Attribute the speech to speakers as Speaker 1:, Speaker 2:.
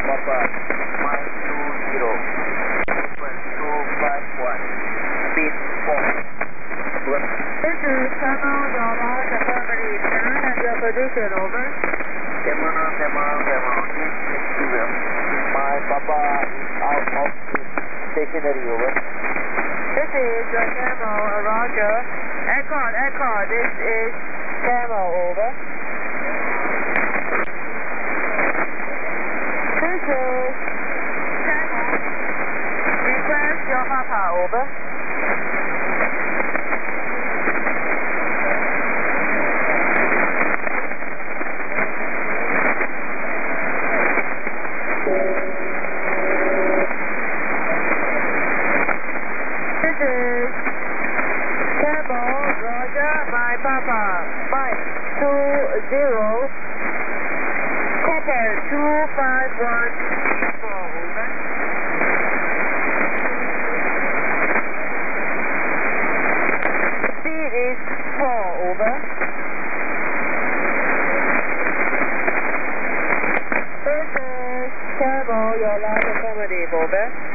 Speaker 1: Papa, mile 20, sequence 251, speed 4. Over.
Speaker 2: This is Camel Yamaha Family 10 and your position, over.
Speaker 1: Camel, this is Steven. My Papa is out of the stationary, over.
Speaker 2: This is Camel, Roger. Echo, this is Camel, over. This is Camel. Request your Papa, over. This is Camel, Roger, my Papa, Mike 20, Copper 251, over. Speed is 4, over. This is Camel, your last affirmative, over.